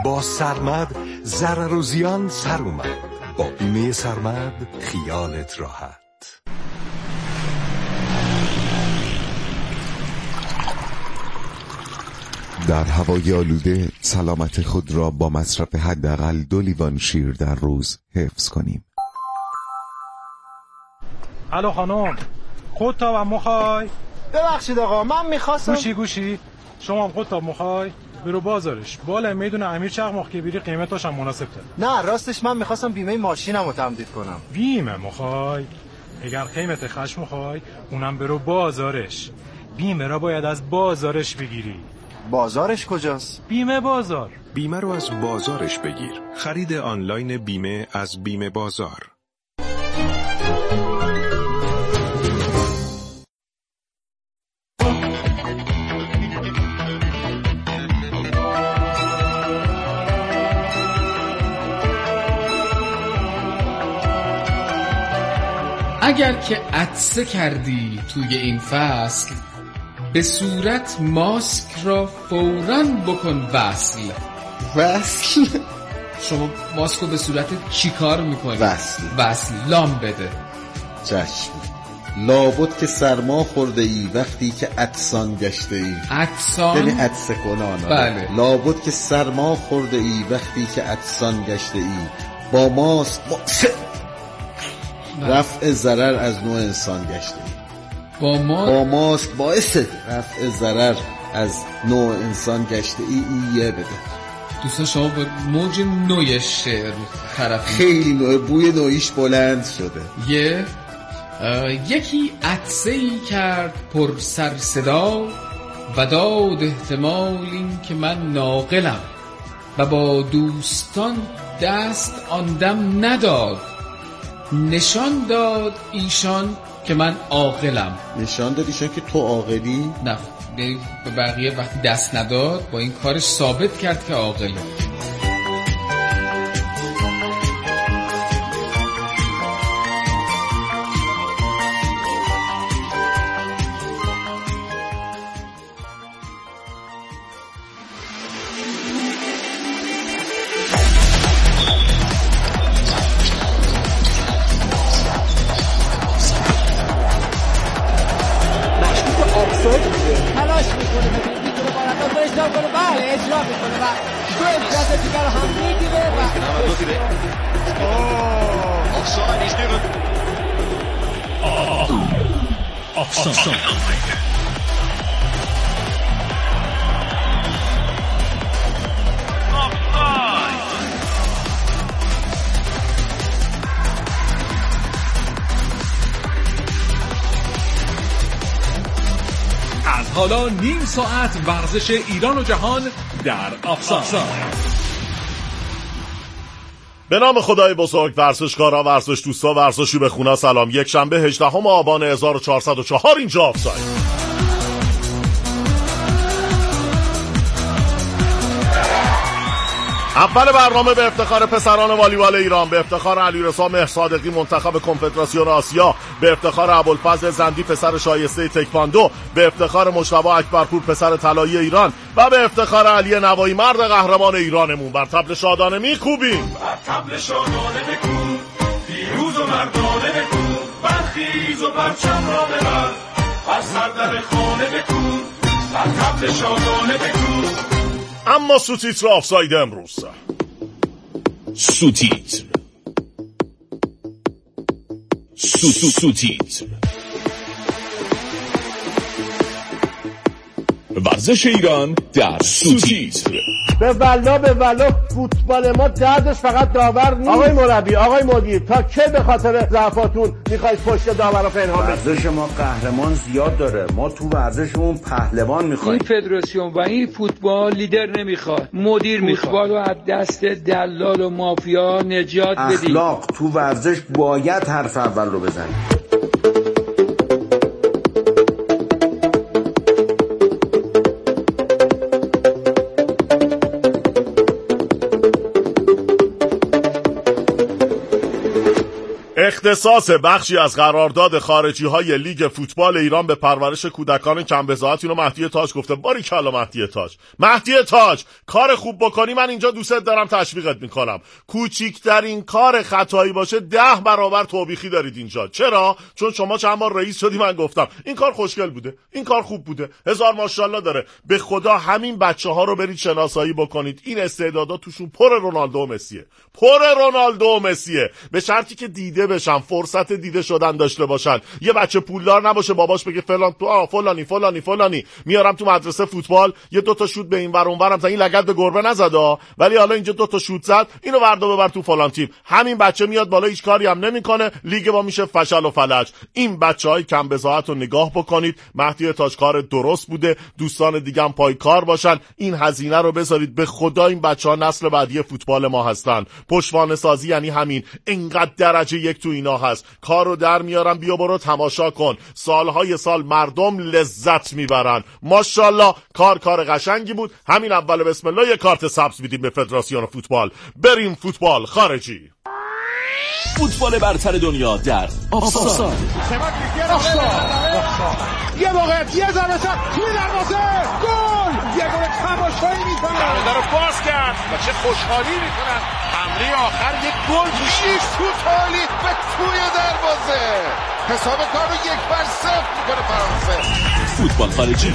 با سرمد ضرر و زیان سر اومد. با بیمه سرمد خیالت راحت. در هوای آلوده سلامت خود را با مصرف حداقل 2 لیوان شیر در روز حفظ کنیم. الو خانم، خودتاب میخوای؟ ببخشید آقا، من میخواستم گوشی شما هم خودتاب میخوای؟ برو بازارش بالا میدون امیر چقماق که بیری قیمتاش هم مناسب تره. نه راستش من میخواستم بیمه ماشینم رو تمدید کنم. بیمه میخوای؟ اگر قیمت خشم میخوای اونم برو بازارش. بیمه را باید از بازارش بگیری. بازارش کجاست؟ بیمه بازار. بیمه رو از بازارش بگیر. خرید آنلاین بیمه از بیمه بازار. اگر که عطسه کردی توی این فصل، به صورت ماسک را فوراً بکن وصل. شما ماسک رو به صورت چی کار میکنی؟ وصل لام بده. چشم. لابد که سرما خورده ای وقتی که عطسان گشته ای. عطسان؟ یعنی عطسه کنان. بله. لابد که سرما خورده ای وقتی که عطسان گشته ای. با ماسک رفع ضرر از نوع انسان گشته ای. با ماسک باعث رفع ضرر از نوع انسان گشته ای. یه بده دوستان، شما با موج نوع شعر طرف خیلی نوع، بوی نوعیش بلند شده. یکی عطسه‌ای کرد پر سر صدا و داد احتمال این که من ناقلم و با دوستان دست آن دم نداد. نشان داد ایشان که من عاقلم. نشان داد ایشان که تو عاقلی؟ نه، به بقیه وقتی دست نداد با این کارش ثابت کرد که عاقله. تلاش میکنه میتونه بارقا رو اجرا کنه. بله اجرا میکنه و تو امتیاز دیگر رو هم میگیره و offside is given. Offside. از حالا نیم ساعت ورزش ایران و جهان در آفساید. به نام خدای بزرگ، ورزشکارا، ورزش دوستا، ورزشی به خونه سلام. یک شنبه 18 آبان 1404 اینجا آفساید. اول برنامه به افتخار پسران والیبال ایران، به افتخار علیرضا مهرصادقی منتخب کنفدراسیون آسیا، به افتخار ابوالفضل زندی پسر شایسته تکواندو، به افتخار مجتبی اکبرپور پسر طلایی ایران و به افتخار علی نوایی مرد قهرمان ایرانمون. بر طبل شادانه میکوبیم، بر طبل شادانه بکوب، پیروز و مردانه بکوب، برخیز و پرچم را ببر، از هر در خانه بکوب، بر طبل شادانه بکوب. اما سوتیتر آفساید امروز. سوتیتر ورزش ایران در سوتیتر. به والا فوتبال ما دردش فقط داور نیست. آقای مربی، آقای مدیر، تا که به خاطر ضعفاتون میخواید پشت داور رو پنهان بکنید؟ ورزش ما قهرمان زیاد داره، ما تو ورزشمون پهلوان میخوایم. این فدراسیون و این فوتبال لیدر نمیخواد، مدیر میخواد. فوتبال رو از دست دلال و مافیا نجات بدید. اخلاق تو ورزش باید حرف اول رو بزنید. اختصاص بخشی از قرارداد خارجی‌های لیگ فوتبال ایران به پرورش کودکان کم بضاعت. اینو مهدی تاج گفته. باریکلا مهدی تاج کار خوب بکنی من اینجا دوست دارم، تشویقت میکنم. کوچیکترین کار خطایی باشه 10 برابر توبیخی دارید اینجا. چرا؟ چون شما چند بار رئیس شدی من گفتم این کار خوشگل بوده، این کار خوب بوده، هزار ماشاءالله داره. به خدا همین بچه‌ها رو برید شناسایی بکنید. این استعدادا توشون پر رونالدو و مسیه. به شرطی که دیده بشن، فرصت دیده شدن داشته باشن. یه بچه پولدار نباشه باباش بگه فلان تو فلانی میارم تو مدرسه فوتبال، یه 2 تا شوت به این ور اونورم تا این لگد به گربه نزدا، ولی حالا اینجا 2 تا شوت زد، اینو وردا ببر تو فلان تیم. همین بچه میاد بالا، هیچ کاری هم نمیکنه، لیگ با میشه فشل و فلج. این بچهای کم بضاعت رو نگاه بکنید. مهدی تاج کار درست بوده، دوستان دیگه هم پای کار باشن. این هزینه رو بذارید. به خدا این بچه‌ها نسل بعدی فوتبال ما هستن. پشتوانه سازی یعنی همین. اینقدر درجه 1 تو اینا هست. کارو در میارن، بیا برو تماشا کن. سالهای سال مردم لذت میبرن. ماشاءالله کار قشنگی بود. همین اول بسم الله یه کارت سبز میدیم به فدراسیون فوتبال. بریم فوتبال خارجی. فوتبال برتر دنیا در آفساید. یه موقعیت، یه ضربه توی دروازه، گل! یه گل تماشایی میکنن. دروازه رو باز کرد و چه خوشحالی میکنن. حمله آخر یک گل توشیش تو تالیت به توی دروازه. حساب کار رو 1-0 میکنه فرانسه. فوتبال خارجی.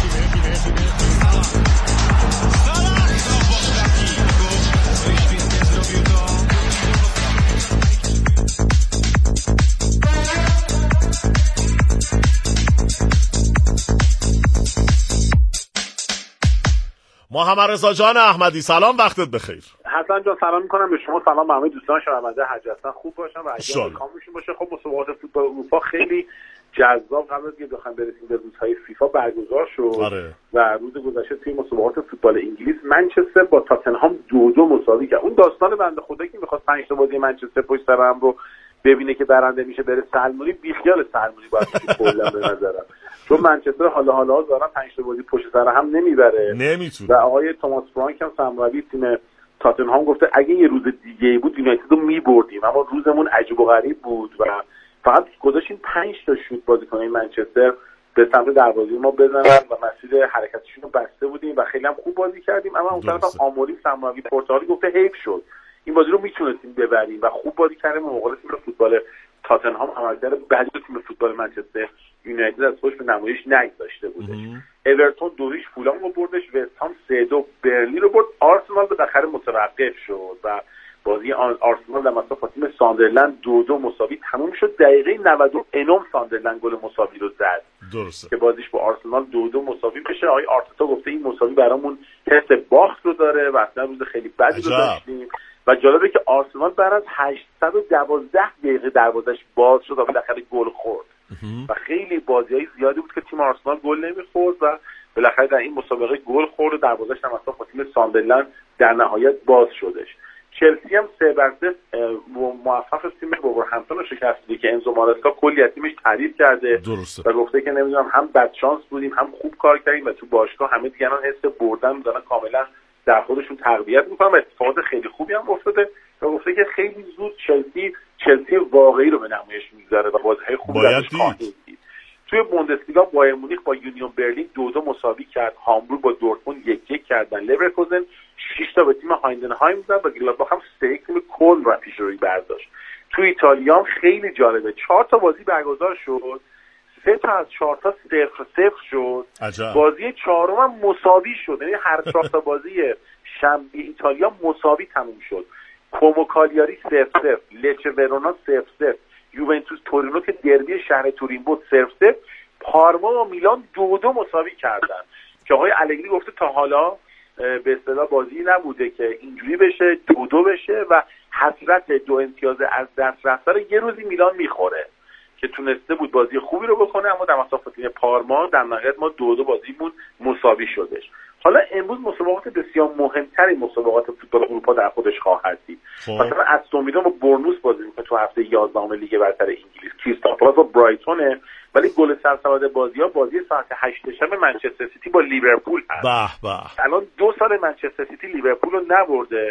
محمد رضا جان احمدی سلام، وقتت بخیر. حسن جان سلام میکنم به شما، سلام به همه دوستان شنونده حج هستن. خوب باشن و ایام کاملشون باشه. خب مسابقات فوتبال اروپا خیلی جذاب قبل از اینکه بخوایم برسیم به روزهای فیفا برگزار شد. و روز گذشته توی مسابقات فوتبال انگلیس منچستر با تاتنهام 2-2 مساوی کرد. اون داستان بنده خدا که می‌خواست 5 تا بازی منچستر پشت سر هم رو ببینه که برنده میشه بره سلمونی، بیخیال سلمونی باید کلا به نظرم، چون منچستر حالا دارن 5 تا بازی پشت سر هم نمیتونه. و آقای توماس فرانک هم سرمربی تیم تاتنهام گفته اگه یه روز دیگه‌ای بود یونایتد رو می‌بردیم، اما روزمون عجیب و غریب بود و فقط گذاشتیم 5 تا شوت بازیکن‌های منچستر به سمت دروازه ما بزنن و مسیر حرکتشون رو بسته بودیم و خیلی هم خوب بازی کردیم. اما اون طرف آموری سرمربی پرتغالی گفته حیف شد، این بازی رو میتونستیم ببریم و خوب بازی کردیم. مقابل تیم فوتبال تاتنهام عملکرد بعدی تیم فوتبال منچستر یونایتد از خودش به نمایش نگذاشته بودش. اورتون 2-0 فولام رو بردش، وست هم 3-2 برلی رو برد. آرسنال بالاخره متوقف شد و بازی آرسنال در مصاف تیم ساندرلند 2-2 مساوی تموم شد. دقیقه 90 انوم ساندرلند گل مساوی رو زد. درسته که بازیش با آرسنال 2-2 مساوی بشه. آقای آرتتا گفته این مساوی برامون حس باخت رو داره و اصلا روز خیلی بدی رو داشتیم. و جالبه که آرسنال بعد از 812 دقیقه دروازش باز شد و بالاخره گل خورد. و خیلی بازی‌های زیادی بود که تیم آرسنال گل نمی‌خورد و بالاخره در این مسابقه گل خورد و دروازش هم اصلا با تیم ساندرلند در نهایت باز شدش. چلسی هم 3-0 موفق تیم وولورهمپتون رو شکست داد که انزو ماراسکا کلی از تیمش تعریف کرده. درسته. و گفته که نمیدونم هم بدشانس بودیم هم خوب کار کردیم و تو باشگاه همه دیگران حس بردن دارن کاملا در خودشون تقویت میکنن و اتفاقات خیلی خوبی هم افتاده و گفته که خیلی زود چلسی واقعی رو به نمایش میگذاره و بازی‌های خوبی درش خواهیم دید. توی بوندسلیگا بایر مونیخ با یونیون برلین 2-2 مساوی کرد. هامبورگ با دورتموند 1-1 کردن. لورکوزن 6 تا به تیم هایندنهایم زد و گلادباخ هم 3-1 تیم کلن را پیش روی برداشت. توی ایتالیا هم خیلی جالبه، 4 تا بازی برگزار شد، 3 تا از 4 تا 0-0 شد. بازی چهارم هم مساوی شد، یعنی هر 4 تا بازی شنبه ایتالیا مساوی تموم شد. کومو کالیاری 0-0، لچه ورونا 0-0، یوونتوس تورینو که دربی شهر تورین بود 0-0، پارما و میلان 2-2 مساوی کردن که آقای الگری گفته تا حالا به اصطلاح بازی نبوده که اینجوری بشه 2-2 بشه و حسرت 2 امتیاز از دست رفته رو یه روزی میلان میخوره که تونسته بود بازی خوبی رو بکنه، اما در مسافت پارما در نهایت ما 2-2 بازیمون مساوی شدش. حالا امروز مسابقات بسیار مهمتری مسابقات فوتبال اروپا در خودش خواهد دید. مثلا استون ویلا با بورنموث بازی میکنه تو هفته 11 لیگ برتر انگلیس. کریستال پالاس با برایتونه، ولی گل سرسبد بازی‌ها بازی ساعت 8 شب منچستر سیتی با لیورپول هست. به به. الان 2 سال منچستر سیتی لیورپول رو نبرده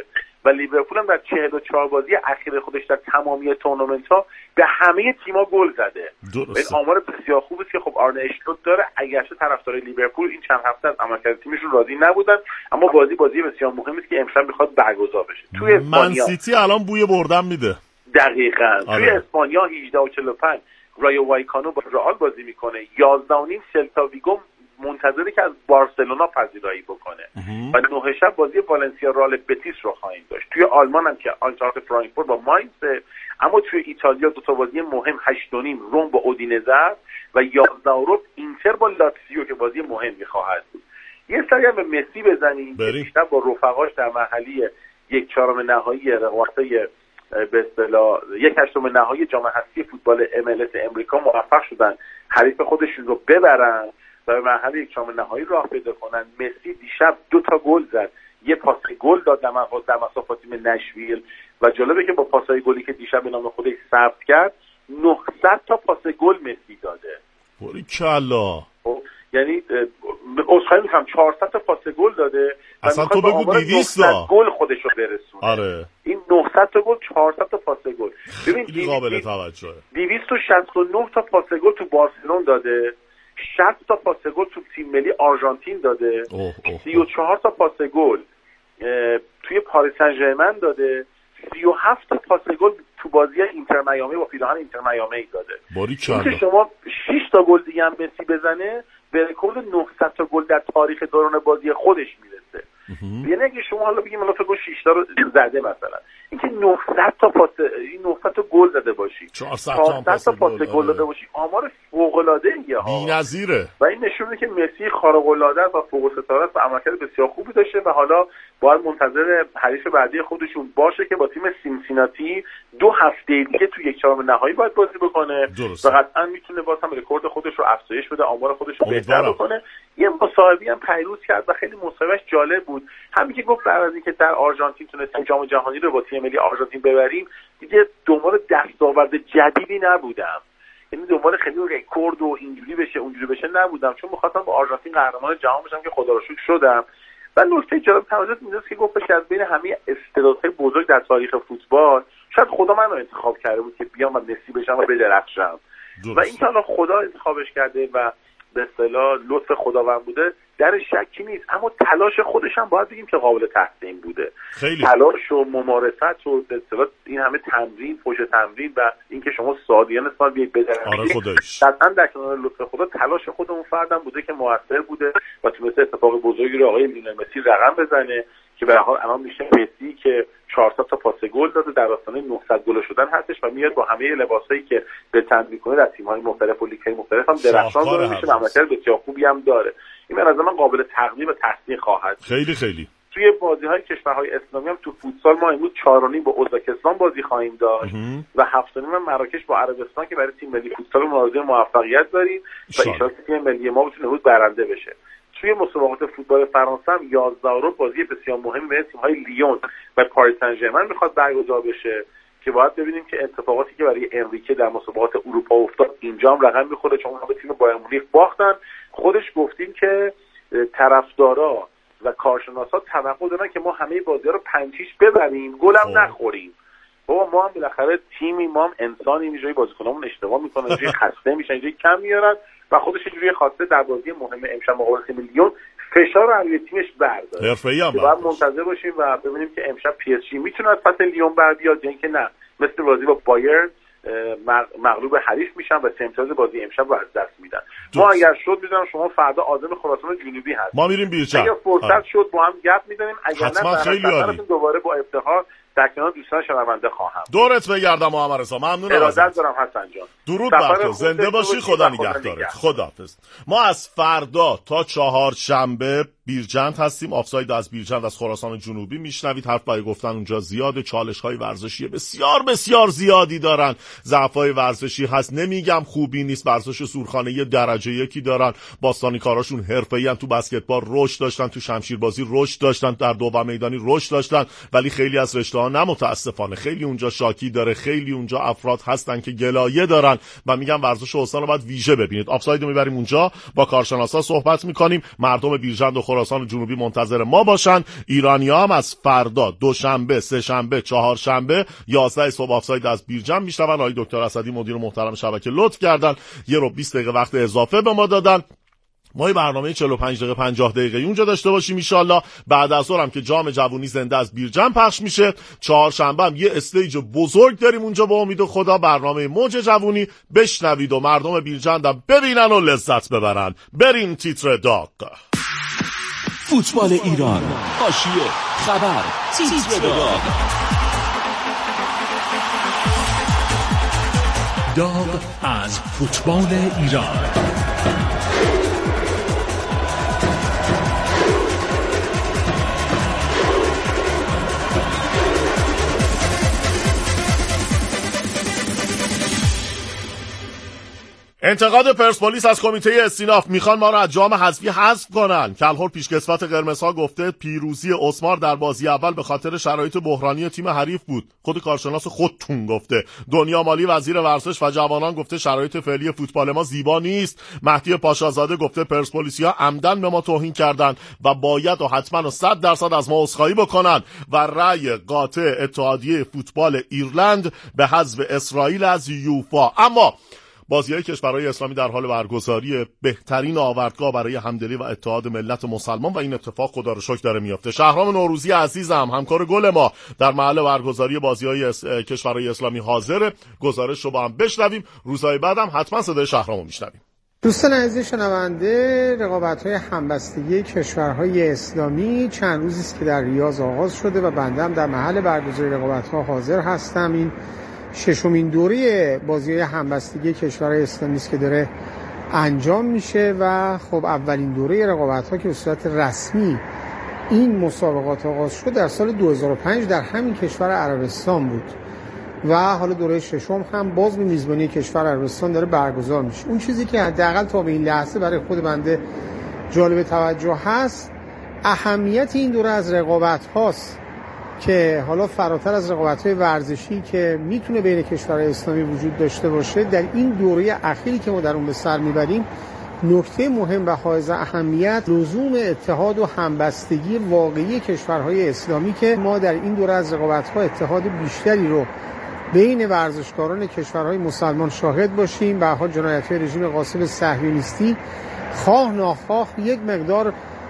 و لیورپول هم در 44 بازی اخیر خودش در تمامی تورنمنت‌ها به همه تیم‌ها گل زده. این آمار بسیار خوبی است که خب آرنه اشلوت داره. اگرچه طرفدارای لیورپول این چند هفته از عملکرد تیمشون راضی نبودن، اما بازی بسیار مهمی است که امشب می‌خواد برگزار بشه. توی اسپانیا من سیتی الان بوی بردن میده. دقیقاً. توی اسپانیا 18:45 رایو وایکانو با رئال بازی میکنه. 11:30 سلتا ویگو منتظره که از بارسلونا پذیرایی بکنه و 9 شب بازی والنسیا رئال بتیس رو خواهیم داشت. توی آلمان هم که آینتراخت فرانکفورت با ماینز، اما توی ایتالیا دو تا بازی مهم 8:30 روم با اودینزه و 11 اینتر با لاتزیو که بازی مهمی خواهد بود. یه سری هم به مسی بزنیم که دیشب با رفقاش در مرحله 1/4 نهایی رقابت‌های به اصطلاح 1/8 نهایی جام حذفی فوتبال MLS امریکا موفق شدن حریف خودشون رو ببرن و به مرحله 1/4 نهایی راه پیدا کنن. مسی دیشب 2 تا گل زد، یه پاس گل داد در مسافت تیم نشویل و جالبه که با پاسای گلی که دیشب به نام خودش ثبت کرد 900 تا پاس گل مسی داده. باریکلا. یعنی عذرخواهی می‌کنم 400 تا پاس گل داده. اصلا تو بگو 200 تا گل خودش رو برسونه. آره. این 900 تا گل 400 تا پاس گل. ببین قابل توجهه. 269 تا پاس گل تو بارسلون داده. 60 تا پاس گل تو تیم ملی آرژانتین داده. 34 تا پاس گل توی پاریس سن ژرمن داده. 37 تا پاس گل تو بازی اینتر میامی با پیراهن اینتر میامی داده. باریکلا. که شما 6 تا گل دیگه هم مسی بزنه به رکورد 900 تا گل در تاریخ دوران بازی خودش میرسه. یعنی اگه شما حالا بگیم الان فکر کن 6 تا رو زده مثلا، اینکه 900 تا پاس، این 900 تا گل زده باشی، 400 تا پاس گل داده باشی، آمار فوق العاده ایه ها. بی‌نظیره. و این نشون میده که مسی خارق العاده است و فوق الستاره است و عملکرد بسیار خوبی داشته و حالا باید منتظر حریف بعدی خودشون باشه که با تیم سینسیناتی 2 هفته دیگه تو 1/4 نهایی باید بازی بکنه و قطعا میتونه باز هم رکورد خودش رو افزایش بده، آمار خودش رو بهتر بکنه. یه مصاحبه‌ای هم پیروز کرد و خیلی مصاحبهش جالب بود. همین که گفت بعد از اینکه در آرژانتین تونستیم جام جهانی رو با تیم ملی آرژانتین ببریم، دیگه دنبال دستاورد جدیدی نبودم. یعنی دنبال خیلی رکورد و اینجوری بشه اونجوری بشه نبودم، چون می‌خواستم با آرژانتین قهرمان جهان بشم که خدا رو شکر شدم. و نکته جالب توجه می‌کنید که گفتش از بین همه استعدادهای بزرگ در تاریخ فوتبال شاید خدا منو انتخاب کرده بود که بیام و مسی بشم و بدرخشم. و این که حالا خدا انتخابش کرده و به اصطلاح لطف خداوند بوده در شکی نیست، اما تلاش خودش هم باید بگیم که قابل تحسین بوده. خیلی. تلاش و ممارست و به اصطلاح این همه تمرین، پشت تمرین و اینکه شما سادیان سال بیاید بدرخشید. آره خودش. قطعاً در کنار لطف خدا تلاش خودمون فردم بوده که موثر بوده و تونسته اتفاق بزرگی رو آقای لیونل مسی رقم بزنه که به هر حال الان میشه مسی که 400 تا پاس گل داده، در آستانه 900 گل شدن هستش و میاد با همه لباسایی که به تن میکنه در تیم‌های مختلف و لیگ‌های مختلف هم درخشان داره میشه و عملکرد بسیار خوبی هم داره. این به نظر من قابل تقدیر و تحسین خواهد. خیلی. توی بازی‌های کشورهای اسلامی هم تو فوتسال ما امروز 4:30 با ازبکستان بازی خواهیم داشت و 7:30 مراکش با عربستان که برای تیم ملی فوتسال مناظره موفقیت داریم و ان شاءالله تیم ملی ما بتونه امروز برنده بشه. توی مسابقات فوتبال فرانسه هم 11 بازی بسیار مهمی بین تیم‌های لیون و پاریس سن ژرمن می‌خواد برگزار بشه که باید ببینیم که اتفاقاتی که برای انریکه در مسابقات اروپا افتاد اینجا هم رقم می‌خوره، چون اونها به تیم بایر مونیخ باختن. خودش گفتیم که طرفدارا و کارشناسا توقع دارن که ما همه بازی‌ها رو 5-6 ببریم، گلم نخوریم. بابا ما هم بالاخره تیمی، ما هم انسانی، اینجوری بازیکنامون اشتباه میکنن، اینجوری خسته میشن، اینجوری کم میارن و خودش اینجوری خواسته در بازی مهم امشب مقابل تیم لیون فشار رو روی تیمش برداره. حرفه‌ای هم باید منتظر باشیم و ببینیم که امشب پی اس جی میتونه از پس لیون بر بیاد یا اینکه نه مثل بازی با بایرن مغلوب حریف میشن و سه امتیاز بازی امشب رو از دست میدن. ما اگر شد میدونم شما فردا عازم خراسان جنوبی هست، ما میریم بیرچن، اگر فرصت شد با هم گپ میزنیم، اگر نه دوباره با افتخار در کنار دوستان شنونده خواهم. دورت بگردم محمد رضا، ممنونم. ارادت دارم حسن جان. درود بر تو، زنده باشی، خدا نگهدارت. خداحافظ. ما از فردا تا چهارشنبه بیرجند هستیم، آفساید از بیرجند از خراسان جنوبی میشنوید. حرف برای گفتن اونجا زیاده، چالش‌های ورزشی بسیار زیادی دارن، ضعف‌های ورزشی هست، نمیگم خوبی نیست، ورزش سورخانه‌ای درجه یکی دارن، باستانی کاراشون حرفه‌ای، تو بسکتبال رشد داشتن، تو شمشیربازی رشد داشتن، در دوام میدانی رشد داشتن، ولی خیلی از رشته‌ها ها نه متاسفانه خیلی اونجا شاکی داره، خیلی اونجا افراد هستن که گلایه دارن و میگن ورزش استان رو باید ویژه ببینید. آفساید رو میبریم اونجا، با کارشناسا صحبت میکنیم، مردم بیرجند و خراسان جنوبی منتظر ما باشن. ایرانی‌ها هم از فردا، دوشنبه، سه‌شنبه، چهارشنبه 11 صبح آفساید از بیرجند میشنون. آقای دکتر اسدی مدیر محترم شبکه لطف کردن 1 رو 20 دقیقه وقت اضافه به ما دادن. ما یه برنامه 45 دقیقه 50 دقیقه اونجا داشته باشیم ان شاءالله. بعد از ظهر هم که جام جوونی زنده از بیرجند پخش میشه. چهارشنبه هم یه استیج بزرگ داریم اونجا با امید خدا، برنامه موج جوونی. بشنوید و مردم بیرجند هم ببینن و لذت ببرن. بریم تیتر داغ. فوتبال ایران، حاشیه، خبر، تیتر داغ. داغ از فوتبال ایران. انتقاد پرسپولیس از کمیته استیناف، میخوان ما رو از جام حذفی حذف کنن. کلهر پیشکسوت قرمزها گفته پیروزی اسمار در بازی اول به خاطر شرایط بحرانی تیم حریف بود. خود کارشناس خودتون گفته. دنیا مالی وزیر ورزش و جوانان گفته شرایط فعلی فوتبال ما زیبا نیست. مهدی پاشازاده گفته پرسپولیسیا عمدن به ما توهین کردن و باید و حتما و 100% از ما عذرخواهی بکنن. و رأی قاطع اتحادیه فوتبال ایرلند به حذف اسرائیل از یوفا. اما بازی‌های کشورهای اسلامی در حال برگزاری بهترین آوردگاه برای همدلی و اتحاد ملت مسلمان و این اتفاق خدا رو شکر داره میفته. شهرام نوروزی عزیزم، همکار گل ما در محل برگزاری بازی‌های کشورهای اسلامی حاضر. گزارش رو با هم بشنویم. روزهای بعدم حتما صدای شهرامو میشنویم. دوستان عزیز شنونده، رقابت‌های همبستگی کشورهای اسلامی چند روزی است که در ریاض آغاز شده و بنده هم در محل برگزاری رقابت‌ها حاضر هستم. این ششمین دوره بازی همبستگی کشورهای اسلامی است که داره انجام میشه و خب اولین دوره رقابت‌ها که به صورت رسمی این مسابقات آغاز شد در سال 2005 در همین کشور عربستان بود و حالا دوره ششم هم باز به میزبانی کشور عربستان داره برگزار میشه. اون چیزی که حداقل تا به این لحظه برای خود بنده جالب توجه هست، اهمیت این دوره از رقابت هاست که حالا فراتر از رقابت‌های ورزشی که میتونه بین کشورهای اسلامی وجود داشته باشه، در این دوره اخیری که ما در اون به سر میبریم نکته مهم و حائز اهمیت لزوم اتحاد و همبستگی واقعی کشورهای اسلامی که ما در این دوره از رقابت‌ها اتحاد بیشتری رو بین ورزشکاران کشورهای مسلمان شاهد باشیم. به هر حال جنایت‌های رژیم غاصب صهیونیستی خواه ناخواه یک مقدار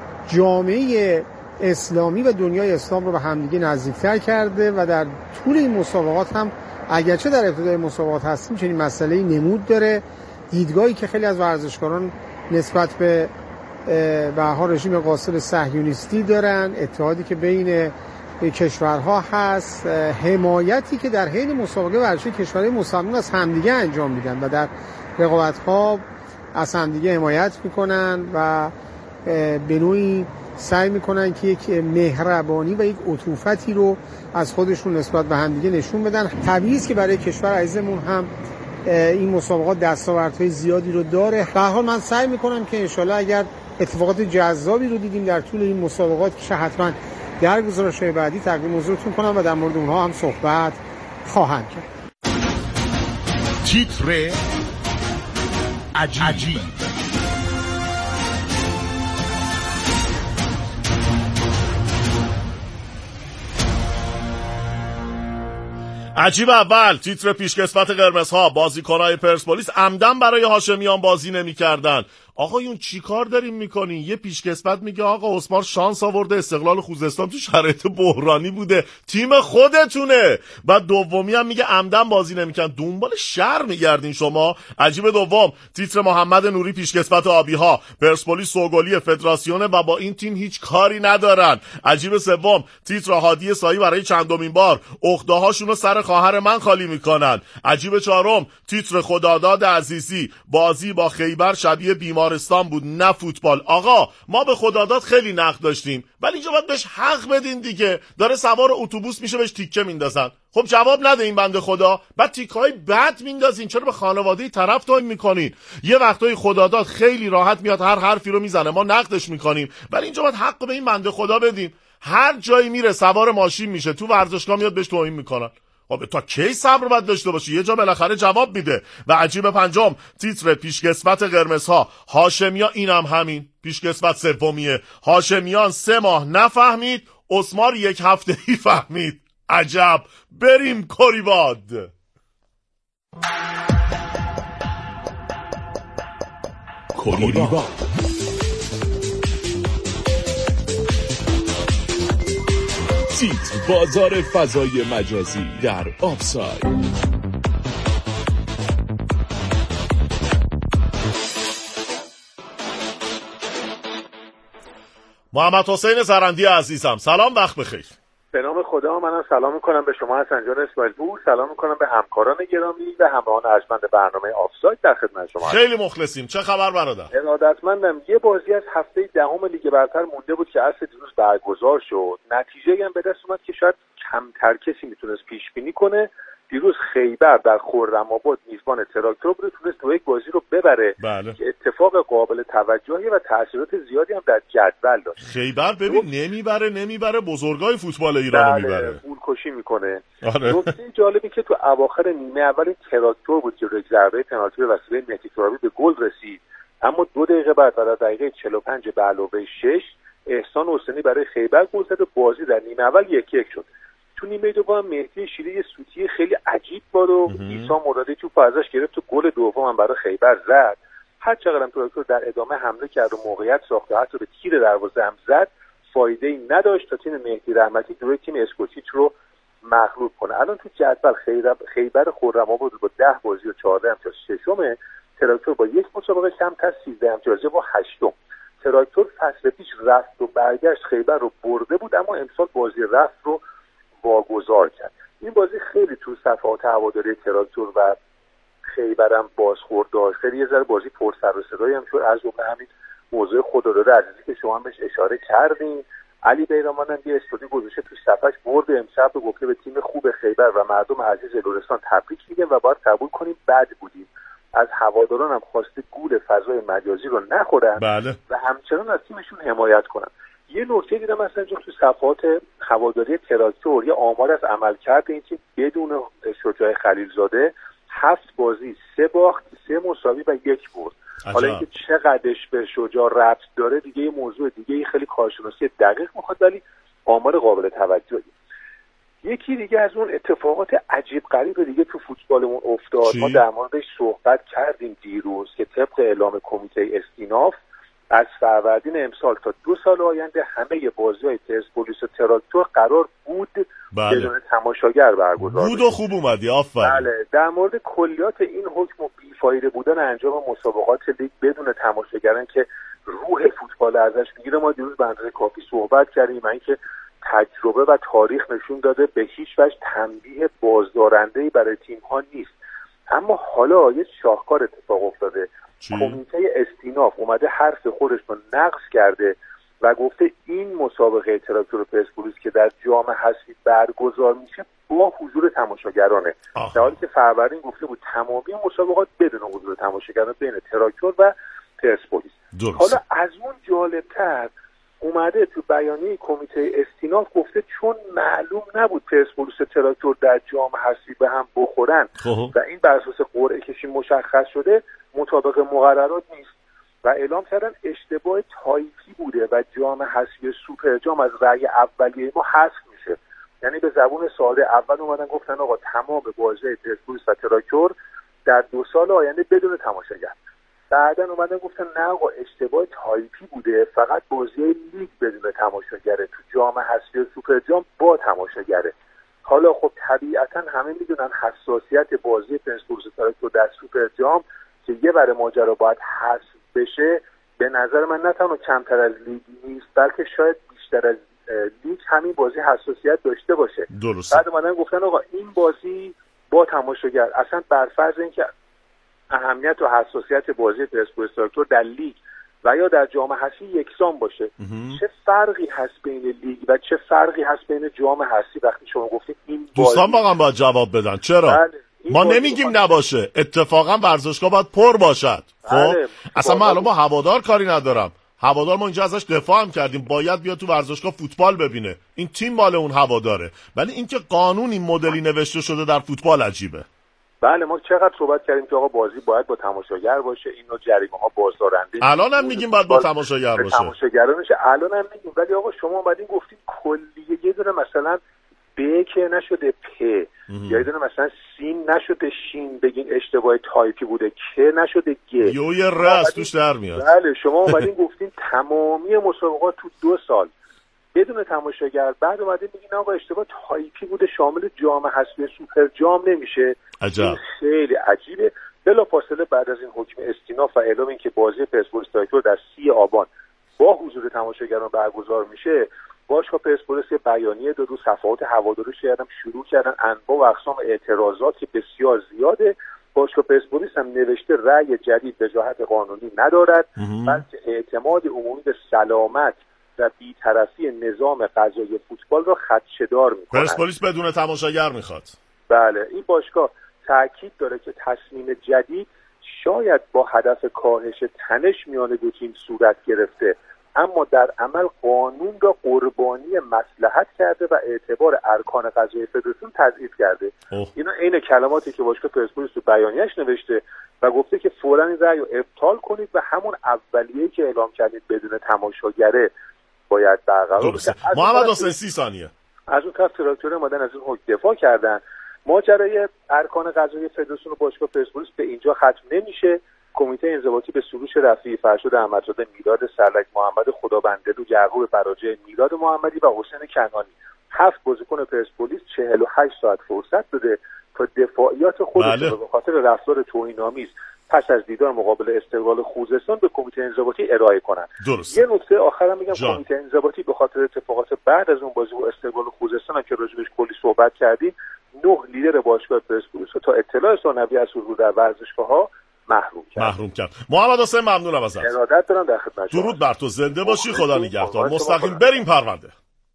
جامعه اسلامی و دنیای اسلام رو به همدیگه نزدیکتر کرده و در طول این مسابقات هم اگرچه در ابتدای مسابقات هستیم چنین مسئله‌ای نمود داره. دیدگاهی که خیلی از ورزشکاران نسبت به هر رژیم غاصب صهیونیستی دارن، اتحادی که بین کشورها هست، حمایتی که در حین مسابقه ورزشی کشورهای مسلمان از همدیگه انجام میدن و در رقابت‌ها از همدیگه حمایت میکنن و به نوعی سعی میکنن که یک مهربانی و یک عطوفتی رو از خودشون نسبت به همدیگه نشون بدن. طبیعی است که برای کشور عزیزمون هم این مسابقات دستاوردهای زیادی رو داره. به هر حال من سعی میکنم که انشالله اگر اتفاقات جذابی رو دیدیم در طول این مسابقات که حتما در گزارش‌های بعدی تقدیم حضورتون کنم و در مورد اونها هم صحبت خواهم کرد. تیتر عجیب. عجیب اول تیتر پیشکسوت قرمزها، بازیکن‌های پرسپولیس عمدن برای هاشمیان بازی نمی‌کردن. آقایون چی کار دارین میکنین؟ یه پیشکسوت میگه آقا اسمار شانس آورده، استقلال خوزستان تو شرایط بحرانی بوده، تیم خودتونه. بعد دومی هم میگه عمدن بازی نمیکنن. دنبال شر میگردین شما. عجیب دوم تیتر محمد نوری پیشکسوت آبی‌ها، پرسپولیس سوگلی فدراسیونه و با این تیم هیچ کاری ندارن. عجیب سوم تیتر هادی سایی برای چندمین بار عقده‌هاشونو سر خواهر من خالی میکنن. عجیب چهارم تیتر خداداد عزیزی، بازی با خیبر شبیه بیمارستان بود نه فوتبال. آقا ما به خداداد خیلی نقد داشتیم ولی اینجا باید بهش حق بدین دیگه. داره سوار اتوبوس میشه بهش تیکه میندازن. خب جواب نده این بنده خدا، بعد تیکای بد میندازین. چرا به خانواده طرف توهین میکنین؟ یه وقتای خداداد خیلی راحت میاد هر حرفی رو میزنه، ما نقدش میکنیم، ولی اینجا باید حق به این بنده خدا بدیم. هر جایی میره سوار ماشین میشه، تو ورزشگاه میاد بهش توهین میکنن. خب تا کی صبر باید داشته باشی؟ یه جا بالاخره جواب میده. و عجیب پنجم، تیتر پیشکسوت قرمزها، هاشمیا اینم همین پیشکسوت سومیه. هاشمیان 3 ماه نفهمید، اسمار 1 هفته‌ای فهمید. عجب. بریم کریباد. کریباد تیتر بازار فضای مجازی در آفساید. محمد حسین زرندی عزیزم، سلام، وقت بخیر. به نام خدا، منم سلام میکنم به شما حسن جان اسماعیل پور، سلام میکنم به همکاران گرامی و همراهان ارجمند برنامه آفساید در خدمت شما. خیلی مخلصیم. چه خبر برادر؟ ارادتمندم. یه بازی از هفته دهم لیگ برتر مونده بود که اصل دیروز برگزار شد. نتیجه‌ای هم به دست اومد که شاید کمتر کسی میتونست پیش بینی کنه. دیروز خیبر در خرم‌آباد میزبان تراکتور بود، تونست 2-1 بازی رو ببره. بله. که اتفاق قابل توجهی و تاثیرات زیادی هم در جدول داشت. خیبر ببین نمیبره بزرگای فوتبال ایران رو میبره. پولکشی میکنه. آره. نکته جالبی که تو اواخر نیمه اول تراکتور بود که یک ضربه پنالتی به وسیله مهدی ترابی به گل رسید، اما 2 دقیقه بعد در دقیقه 45 به علاوه 6 احسان حسینی برای خیبر گل زد و بازی در نیمه اول 1-1 شد. تو نیمه دوم مهدی شیری یه سوتی خیلی عجیب بود و عیسی مرادی توپ ازش گرفت و گل دوم هم برای خیبر زد. هر چقدر هم تراکتور در ادامه حمله کرد و موقعیت ساخت و حتی به تیر دروازه هم زد، فایده‌ای نداشت تا تیم مهدی رحمتی جلوی تیم اسکوچیچ رو مغلوب کنه. الان تو جدول خیبر خرم‌آباد با 10 بازی و 14 امتیاز ششمه، تراکتور با 1 مسابقه کمتر 13 امتیازه با 8م. تراکتور فصل پیش رفت و برگشت خیبر رو برده بود، اما امسال بازی رفت رو واگذار کرد. این بازی خیلی تو صفحات هواداری تراکتور و خیبرم بازخورد داشت. خیلی یه ذره بازی پر سر و صدایی هم شد، از جمله همین موضوع خداداد عزیزی که شما بهش اشاره کردین. علی بیرانوند هم یه استودیو گذاشته تو صفحش، برد امشب رو گفته به تیم خوب خیبر و مردم عزیز لرستان تبریک میگم و باید قبول کنیم بد بودیم. از هواداران هم خواسته گول فضای مجازی رو نخورن. بله. و همچنان از تیمشون حمایت کنن. یه نکته دیدم مثلا تو صفحات هواداری تراکتور یه آمار از عملکرد این تیم بدون شجاع خلیلزاده 7 بازی 3 باخت 3 مساوی و 1 برد. حالا اینکه چقدرش به شجاع ربط داره دیگه یه موضوع دیگه، خیلی کارشناسی دقیق میخواد، ولی آمار قابل توجهی. یکی دیگه از اون اتفاقات عجیب غریب دیگه تو فوتبالمون افتاد. ما در موردش صحبت کردیم دیروز که طبق اعلام کمیته استیناف از فروردین امسال تا 2 سال آینده همه بازی‌های پرسپولیس و تراکتور قرار بود بدون تماشاگر برگزار بود و خوب اومدی. آفرین. بله. در مورد کلیات این حکم و بیفایده بودن انجام مسابقات لیگ بدون تماشاگران که روح فوتبال ازش میگیره، ما دیروز به اندازه کافی صحبت کردیم. اینکه تجربه و تاریخ نشون داده به هیچ وجه تنبیه بازدارنده‌ای برای تیم‌ها نیست. اما حالا یه شاهکار اتفاق افتاده. کمیته استیناف اومده حرف خودش رو نقض کرده و گفته این مسابقه تراکتور و پرسپولیس که در جام حذفی برگزار میشه با حضور تماشاگرانه، در حالی که فروردین گفته بود تمامی مسابقات بدون حضور تماشاگران بین تراکتور و پرسپولیس. حالا از اون جالبتر اومده تو بیانیه کمیته استیناف گفته چون معلوم نبود پرسپولیس و تراکتور در جام حذفی به هم بخورن و این بر اساس قرعه کشی مشخص شده مطابق مقررات نیست و اعلام کردن اشتباه تایپی بوده و جام حذفی سوپر جام از رأی اولیه ما حذف میشه. یعنی به زبون ساده اول اومدن گفتن آقا تمام بازی‌های پرسپولیس و تراکتور در 2 سال آینده بدون تماشاگر. بعدن اومدن گفتن نه آقا اشتباه تایپی بوده، فقط بازی‌های لیگ بدون تماشاگره، تو جام حذفی و سوپر جام با تماشاگره. حالا خب طبیعتا همه میدونن حساسیت بازی پرسپولیس و تراکتور در سوپر جام که یه بره ماجرا باید حذف بشه، به نظر من نه تنها کمتر از لیگ نیست بلکه شاید بیشتر از لیگ همین بازی حساسیت داشته باشه. درسته. بعد اومدن گفتن آقا این بازی با تماشاگر، اصلا بر فرض اینکه اهمیت و حساسیت بازی پرسپولیس تراکتور در لیگ و یا در جام حذفی یکسان باشه، چه فرقی هست بین لیگ و چه فرقی هست بین جام حذفی وقتی شما گفتید این دوستان واقعا باید جواب بدن چرا؟ بله. ما نمیگیم نباشه، اتفاقا ورزشگاه باید پر باشد. خب اصلا من الان با هوادار کاری ندارم، هوادار ما اینجا ازش دفاع هم کردیم، باید بیاد تو ورزشگاه فوتبال ببینه، این تیم مال اون هواداره. ولی اینکه قانون این مدلی نوشته شده در فوتبال عجیبه. بله ما چقدر صحبت کردیم که آقا بازی باید با تماشاگر باشه، اینو جریمه ها بازدارنده. الان هم میگیم باید با تماشاگر باشه. تماشاگرانش الان هم میگیم، ولی آقا شما اومدین گفتین کلیه یه دونه مثلا ب که نشده پ، یا یه دونه مثلا سین نشده شین، بگین اشتباه تایپی بوده، که نشده گ، یه رأس توش در میاد. بله شما اومدین گفتین تمامی مسابقات تو 2 سال بدون تماشاگر، بعد اومدین میگین آقا اشتباه تایپی بوده شامل جام حذفی سوپر جام نمیشه. عجب. خیلی عجیبه. بلافاصله بعد از این حکم استیناف و اعلام اینکه بازی پرسپولیس تراکتور در 30 آبان با حضور تماشاگران برگزار میشه، باشگاه پرسپولیس بیانیه داد و صفحات هوادارش هم شروع کردن انواع و اقسام اعتراضات که بسیار زیاده. باشگاه پرسپولیس هم نوشته رأی جدید وجاهت قانونی ندارد، بلکه اعتماد عمومی به سلامت و بی‌طرفی نظام قضایی فوتبال را خدشه‌دار می‌کند. پرسپولیس بدون تماشاگر میخواد. بله این باشگاه تأکید داره که تصمیم جدید شاید با هدف کاهش تنش میان دو تیم صورت گرفته، اما در عمل قانون را قربانی مصلحت کرده و اعتبار ارکان قضایی فدراسیون تضعیف کرده. اینا عین کلماتی که باشگاه پرسپولیس تو بیانیه‌اش نوشته و گفته که فوراً این رأی رو ابطال کنید و همون اولیه‌ای که اعلام کردید بدون تماشاگره باید برقرار بشه. محمد حسین 30 ثانیه. از اون طرف تراکتور اومدن از اون حکم دفاع کردن. ماجرای ارکان قضایی فدراسیون و باشگاه پرسپولیس به اینجا ختم نمیشه. کمیته انضباطی به سروش رفیعی، فرشاد احمدزاده، میلاد سرلک، محمد خدابندلو، یعقوب براجه، میلاد محمدی و حسین کنانی 7 بازیکن پرسپولیس 48 ساعت فرصت داده تا دفاعیات خودشون رو به خاطر رفتار توهین‌آمیز پس از دیدار مقابل استقلال خوزستان به کمیته انضباطی ارائه کنند. یه نکته آخرام میگم، کمیته انضباطی به خاطر اتفاقات بعد از اون بازی با استقلال خوزستان که راجبش کلی صحبت کردیم، 9 لیدر باشگاه پرسپولیس تا اطلاع ثانوی از حضور در ورزشگاه‌ها محروم کرد. محمد حسین ممنونم ازت. ارادت دارم، در خدمت شما. درود بر تو، زنده باشی، خدا نگهدار. مستقیم بریم پرونده.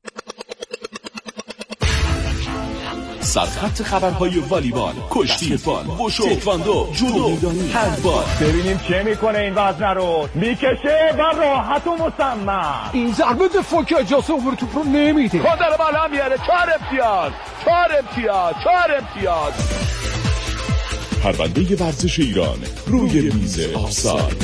سرخط خبرهای والیبال، کشتی فال، وشو، تکواندو، جودو میدانی، هندبال. ببینیم چه میکنه این وزنه رو، میکشه و راحت و مصمم. این ضربه دفاع که اجازه عبور توپ رو نمیده. کادر بالا میاره. 4 امتیاز. پرونده ورزش ایران روی میز آفساید.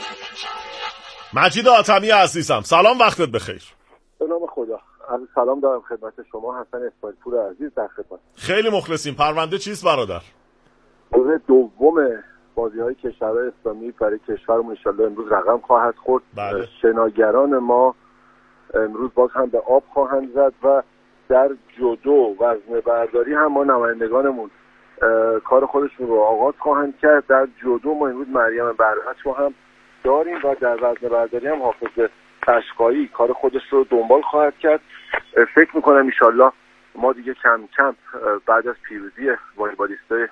مجید آتمی عزیزم، سلام، وقتت بخیر. به نام خدا. سلام دارم خدمت شما، حسن اسماعیل پور عزیز در خدمت. خیلی مخلصیم. پرونده چیست برادر؟ دوره دوم بازی‌های کشورهای اسلامی برای کشورمون ان شاءالله امروز رقم خواهد خورد. بله. شناگران ما امروز باز هم به آب خواهند زد و در جودو وزنه برداری هم ما نمایندگانمون کار خودشون رو آغاز خواهند کرد. در جودو ما امروز مریم برحت رو هم داریم و در وزنه برداری هم حافظ قشقایی کار خودش رو دنبال خواهد کرد. فکر میکنم انشالله ما دیگه کم کم بعد از پیروزی والیبالیستای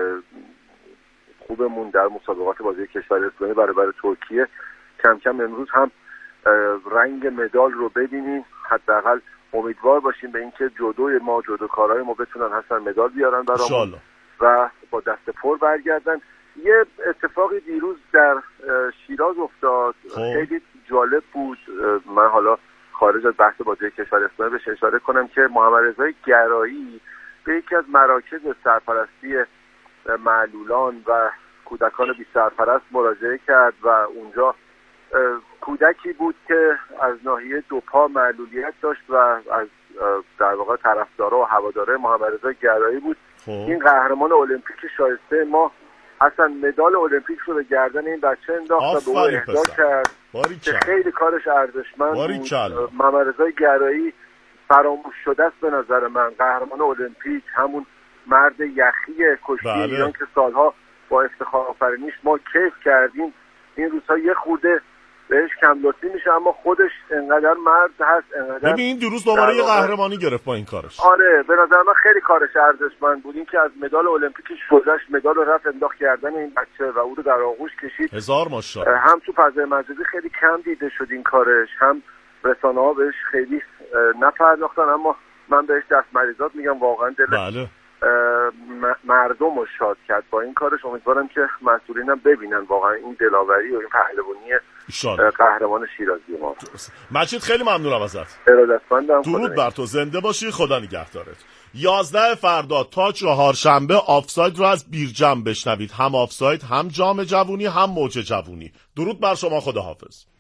خوبمون در مسابقات بازی کشور اسلامی برابر ترکیه کم کم امروز هم رنگ مدال رو ببینیم. حداقل امیدوار باشیم به اینکه جودوکارای ما بتونن حتما مدال بیارن برامون و با دست پر برگردن. یه اتفاقی دیروز در شیراز افتاد، خیلی جالب بود. من حالا خارج از بحث بازی کشور اسلامی بهش اشاره کنم که محمد رضا گرایی به یکی از مراکز سرپرستی معلولان و کودکان بی سرپرست مراجعه کرد و اونجا کودکی بود که از ناحیه 2 پا معلولیت داشت و از در واقع طرفدارا و هواداره محمد رضا گرایی بود. این قهرمان المپیک شایسته ما اصلا مدال المپیک رو به گردن این بچه انداخت و به او اهدا کرد که خیلی کارش ارزشمند بود. محمد رضا گرایی فراموش شده است به نظر من، قهرمان المپیک، همون مرد یخی کشتی ایران که سالها با افتخار آفرینیش ما کیف کردیم. این روزها یه خورده بهش کم لطفی میشه، اما خودش انقدر مرد هست، انقدر. ببین این دیروز دوباره یه قهرمانی گرفت با این کارش. آره به نظر من خیلی کارش ارزشمند بود. این که از مدال المپیکش گذشت، مدال رو رفت انداخت گردن این بچه و او رو در آغوش کشید. هزار ماشاءالله. هم تو فضای مجازی خیلی کم دیده شد این کارش، هم رسانه‌ها بهش خیلی نپرداختن، اما من بهش دست مریضات میگم، واقعا دل مردم رو شاد کرد با این کارش. امیدوارم که مسئولین هم ببینن واقعا این دلاوری و این پهلوانی قهرمان شیرازی ما. مجید خیلی ممنونم ازت. ارادتمندم. درود بر تو، زنده باشی، خدا نگهدارت. 11 فردا تا چهارشنبه آفساید رو از بیرجم بشنوید، هم آفساید، هم جام جوونی، هم موج جوونی. درود بر شما، خداحافظ.